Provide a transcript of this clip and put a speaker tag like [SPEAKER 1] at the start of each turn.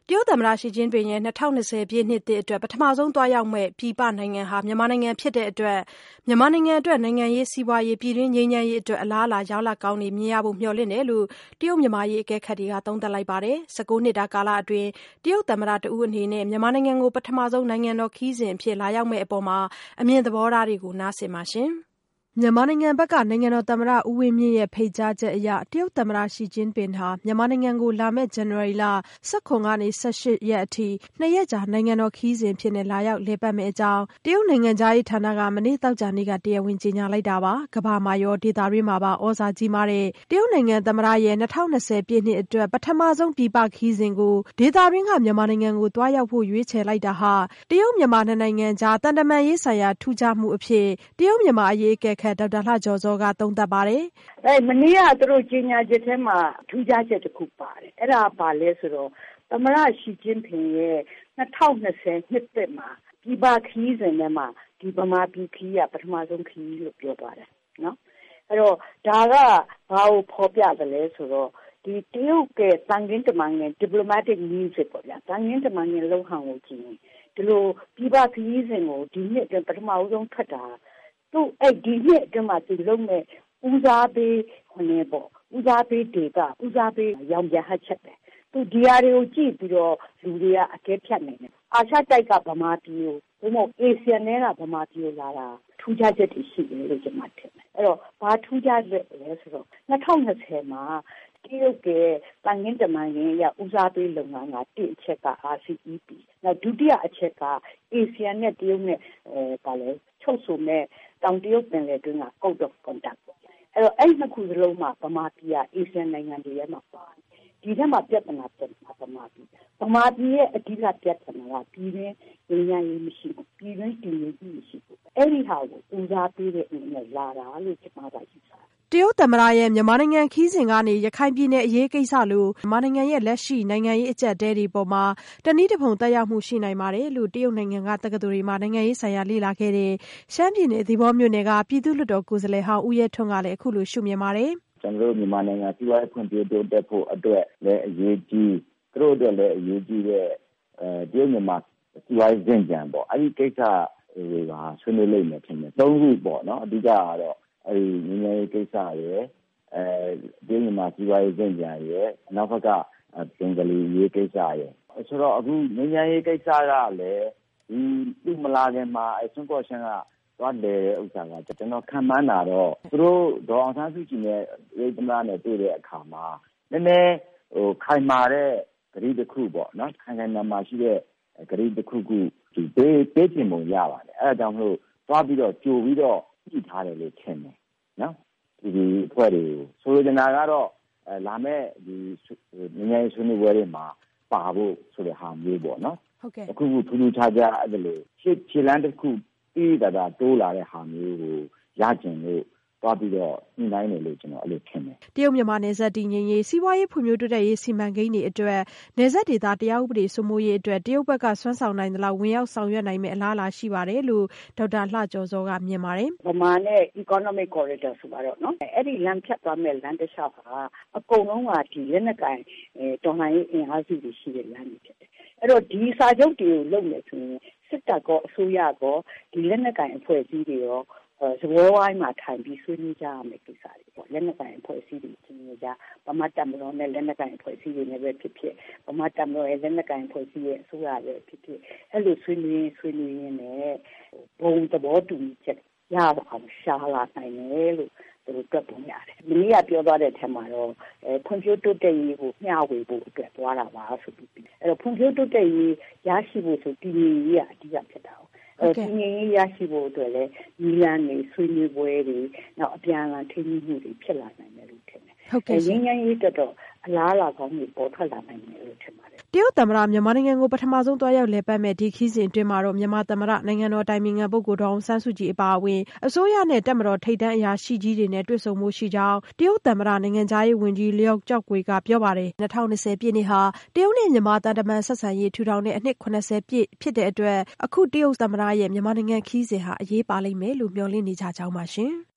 [SPEAKER 1] တရုတ်သမ္မတရှီကျင်းပင်ရဲ့2020ပြည့်နှစ်သစ်အတွက်ပထမဆုံးသွားရောက်မယ့်ပြည်ပနိုင်ငံဟာမြန်မာနိုင်ငံဖြစ်တဲ့အတွက်မြန်မာနိုင်ငံအတွက်နိုင်ငံရေးစီးပွားရေးပြည်တွင်းငြိမ်းချမ်းရေးအတွက်အလားအလာရလဒ်ကောင်းတွေမြင်ရဖို့မျှော်လင့်တယ်လို့တရုတ်မြန်မာရေးအကဲခတ်တွေကသုံးသပ်လိုက်ပါတယ်။19နှစ်တာကာလအတွင်းတရုတ်သမ္မတတဦးအနေနဲ့မြန်မာနိုင်ငံကိုပထမဆုံးနိုင်ငံတော်ခရီးစဉ်အဖြစ်လာရောက်မယ့်အပေါ်အမြင်သဘောထားတွေကိုနားဆင်ပါရှင်။မြန်မာနိုင်ငံဘက်ကနိုင်ငံတော်သမ္မတဦးဝင်းမြင့်ရဲ့ဖိတ်ကြားချက်အရတရုတ်သမ္မတရှီကျင်းပင်ဟာမြန်မာနိုင်ငံကိုလာမယ့်ဇန်နဝါရီလ19ကနေ18ရက်အထိ2ရက်ကြာနိုင်ငံတော်ခရီးစဉ်ဖြစ်လာရောက်လည်ပတ်မယ့်အကြောင်းတရုတ်နိုင်ငံသားရေးဌာနကမနေ့သောကြာနေ့ကတရားဝင်ကြေညာလိုက်တာပါ။ကမ္ဘာမှာရောဒေသတွင်းမှာပါဩဇာကြီးမားတဲ့တရုတ်နိုင်ငံသမ္မတရဲ့2020ပြည့်နှစ်အတွက်ပထမဆုံးပြည်ပခရီးစဉ်ကိုဒေသတွင်းကမြန်မာနိုင်ငံကိုသွားရောက်ဖို့ရွေးချယ်လိုက်တာဟာတရုတ်မြန်မာနှစ်နိုင်ငံကြားတန်တမာရေးဆိုင်ရာထူးခြားမှုအဖြစ်တရုတ်မြန်မာအရေးအကဲခတ်ဒေါက်တာလှကျော်ဇောကသုံးသပ်ပါတယ်
[SPEAKER 2] ။မနေ့ကသူတို့ကြေညာချက်ထဲမှာထူးခြားချက်တစ်ခုပါတယ်။အဲ့ဒါပါလဲဆိုတော့သမ္မတရှီကျင်းပင်ရဲ့2020နှစ်သစ်မှာပြည်ပခရီးစဉ်ထဲမှာဒီဗမာပြည်ခရီးကပထမဆုံးခရီးလို့ပြောသွားတယ်နော်။အဲ့တော့ဒါကဘာကိုဖော်ပြတယ်လဲဆိုတော့ဒီတရုတ်ကတန်ခင်းတမန်ငင် diplomatic music ပေါ့ဗျာတန်ခင်းတမန်ငင်လုံဟန်ကိုကြည့်ရင်ဒီလိုပြည်ပခရီးစဉ်ကိုဒီနှစ်အတွင်းပထမဆုံးထွက်တာသူဒီနှစ်အတွင်းမှာသူလုပ်မဲ့ဦးစားပေးဦးစားပေးဒေတာဦးစားပေးရောင်ပြန်ဟတ်ချက်ပဲသူဒီဟာတွေကိုကြည့်ပြီးတော့လူတွေကအကဲဖြတ်နေတယ်အာရှတိုက်ကဗမာပြည်ကိုဘုံမို့အေဆီယန်နဲ့ကဗမာပြည်ကိုလာတာထူးခြားချက်တွေရှိတယ်လို့ကျွန်မထင်တယ်အဲ့တော့ဘာထူးခြားလဲဆိုတော့2020မှာတရုတ်ကတန်ခင်းတမန်ငင်ရဦးစားပေးလုပ်ငန်းကတစ်အချက်က RCEP နောက်ဒုတိယအချက်ကအေဆီယန်နဲ့တရုတ်နဲ့ချုပ်ဆိုမဲ့တောင်တရုတ်ပင်လယ်တွင်းက Code of Conduct ပေါ့အဲ့တော့အဲ့နှစ်ခုစလုံးမှာဗမာပြည်ကအေဆီယန်နိုင်ငံတွေရဲ့မှာပါတယ်ဒီထဲမှာပြဿနာဗမာပြည်ရဲ့အဓိကပြဿနာကပြည်တွင်းဉာဏ်ရည်မရှိဘူးပြည်တွင်းတည်ငြိမ်မှုမရှိဘူးအဲ့ဒီဟာကိုဦးစားပေးတဲ့အနေနဲ့လာတာလို့ကျွန်မကယူဆတယ်
[SPEAKER 1] တရုတ်သမ္မတရဲ့မြန်မာနိုင်ငံခီးစဉ်ကနေရခိုင်ပြည်နယ်အရေးကိစ္စလိုမြန်မာနိုင်ငံရဲ့လက်ရှိနိုင်ငံရေးအကျပ်အတည်းတွေပေါ်မှာတနည်းတစ်ပုံသက်ရောက်မှုရှိနိုင်ပါတယ်လို့တရုတ်နိုင်ငံကတက္ကသိုလ်တွေမှာနိုင်ငံရေးဆိုင်ရာလေ့လာခဲ့တဲ့ရှမ်းပြည်နယ်သီပေါမြို့နယ်ကပြည်သူ့လွှတ်တော်ကိုယ်စားလှယ်ဟောင်းဦးရဲထွန်းကလည်းအခုလိုရှုမြင်ပါတယ်
[SPEAKER 3] ကျွန်တော်တို့မြန်မာနိုင်ငံစီးပွားရေးဖွံ့ဖြိုးတိုးတက်ဖို့အတွက်လည်းအရေးကြီးသူတို့အတွက်လည်းအရေးကြီးတဲ့တရုတ်မြန်မာစီးပွားရေးစဉ်ကြံပေါ့အဲ့ဒီကိစ္စတွေကဆွေးနွေးလိမ့်မယ်ထင်တယ်၃ခုပေါ့နော်အဓိကကတော့အဲဒီငြိမ်းချမ်းရေးကိစ္စရယ်တရုတ်မြန်မာစီးပွားရေးစဉ်ကြံရယ်နောက်ဘက်ကဘင်္ဂလီရေးကိစ္စရယ်ဆိုတော့အခုငြိမ်းချမ်းရေးကိစ္စကလည်းဒီသူ့မလာခင်မှာဆွန်ကော့ရှန်ကသွားတယ်ဥစ္စာကကျွန်တော်ခံမှန်းတာတော့သူတို့ဒေါ်အောင်ဆန်းစုကြည်နဲ့ရေသမနာနဲ့တွေ့တဲ့အခါမှာနည်းနည်းခိုင်မာတဲ့ဂရီတစ်ခုပေါ့နော်ခိုင်မာရှိတဲ့ဂရီတစ်ခုဒီပေးချင်ပုံရပါတယ်အဲဒါကြောင့်မလို့သွားပြီးတော့ကြိုပြီးတော့ကြည့်ထားတယ်လို့ထင်တယ်နော်ဒီအဖွဲ့တွေဆိုလိုချင်တာကတော့လာမဲ့ဒီငြိမ်းချမ်းရေးဆွေးနွေးပွဲတွေမှာပါဖို့ဆိုတဲ့ဟာမျိုးပေါ့နော်
[SPEAKER 1] ဟုတ်ကဲ့
[SPEAKER 3] အခုထူးထူးခြားခြားအဲ့လိုခြေလမ်းတစ်ခုပြီးတာတိုးလာတဲ့ဟာမျိုးကိုရကျင်လို့သွားပြီးတော့ညှိနှိုင်းတယ်လို့ကျွန်တော်အဲ့လိုထင်တယ်
[SPEAKER 1] တရုတ်မြန်မာနယ်စပ်တည်ငြိမ်ရေးစီးပွားရေးဖွံ့ဖြိုးတိုးတက်ရေးစီမံကိန်းတွေအတွက်နယ်စပ်ဒေသတရားဥပဒေစိုးမိုးရေးအတွက်တရုတ်ဘက်ကစွမ်းဆောင်နိုင်သလောက်ဝင်ရောက်ဆောင်ရွက်နိုင်မယ့်အလားအလာရှိပါတယ်လို့ဒေါက်တာလှကျော်စောကမြင်ပါတယ်
[SPEAKER 2] ဗမာနဲ့ economic corridor ဆိုပါတော့နော်အဲ့ဒီလမ်းဖြတ်သွားမဲ့လမ်းတစ်လျှောက်ဟာအကုန်လုံးကဒီလက်နက်ကိုင်တော်လှန်ရေးအင်အားစုတွေရှိတဲ့လမ်းတွေဖြစ်တယ်အဲ့တော့ဒီစာချုပ်တွေကိုလုပ်နေဆိုရင်စစ်တပ်ကအစိုးရကဒီလက်နက်ကိုင်အဖွဲ့အစည်းတွေရောစပွဲဝိုင်းမှာထိုင်ပြီးဆွေးနွေးကြရမယ့်ကိစ္စတွေပေါ့လက်နက်ကိုင်အဖွဲ့အစည်းတွေဆွေးနွေးကြဗမာတပ်မတော်နဲ့လက်နက်ကိုင်အဖွဲ့အစည်းတွေနဲ့ပဲဖြစ်ဖြစ်ဗမာတပ်မတော်ရဲ့လက်နက်ကိုင်အဖွဲ့အစည်းရဲ့အစိုးရပဲဖြစ်ဖြစ်အဲ့လိုဆွေးနွေးရင်းနဲ့ဘုံသဘောတူညီချက်ရအောင်ရှာလာနိုင်တယ်လို့သူတို့တွက်ပုံရတယ်။မင်းကပြောသွားတဲ့အထက်မှာတော့ဖွံ့ဖြိုးတိုးတက်ရေးကိုမျှဝေဖို့အတွက်သွားတာပါဆိုပြီးအဲ့တော့ဖွံ့ဖြိုးတိုးတက်ရေးရရှိဖို့ဆိုတည်ငြိမ်ရေးကအဓိကဖြစ်တာ။တည်ငြိမ်ရေးရရှိဖို့အတွက်လည်းညီလန်းတွေဆွေးနွေးပွဲတွေနောက်အပြန်အလှန်ထိန်းမှုတွေဖြစ်လာနိုင်တယ်လို့ထင်တယ်
[SPEAKER 1] ။ဟုတ်ကဲ့
[SPEAKER 2] ။ငြိမ်းချမ်းရေးတော့အလားအလာကောင်းတွေပေါ်ထွက်လာနိုင်တယ်လို့ထင်ပါတယ်
[SPEAKER 1] တရုတ်သမ္မတမြန်မာနိုင်ငံကိုပထမဆုံးသွားရောက်လည်ပတ်မဲ့ဒီခီးစဉ်အတွင်းမှာတော့မြန်မာသမ္မတနိုင်ငံတော်တိုင်ပင်ခံပုဂ္ဂိုလ်ဒေါ်အောင်ဆန်းစုကြည်အပါအဝင်အစိုးရနဲ့တပ်မတော်ထိပ်တန်းအရာရှိကြီးတွေနဲ့တွေ့ဆုံမှုရှိကြောင်းတရုတ်သမ္မတနိုင်ငံသားရေးဝန်ကြီးလျောက်ကျောက်ကွေကပြောပါတယ်2020ပြည့်နှစ်ဟာတရုတ်နဲ့မြန်မာတန်တမန်ဆက်ဆံရေးထူထောင်တဲ့အနှစ်80ပြည့်ဖြစ်တဲ့အတွက်အခုတရုတ်သမ္မတရဲ့မြန်မာနိုင်ငံခီးစဉ်ဟာအရေးပါလိမ့်မယ်လို့မျှော်လင့်နေကြကြောင်းပါရှင်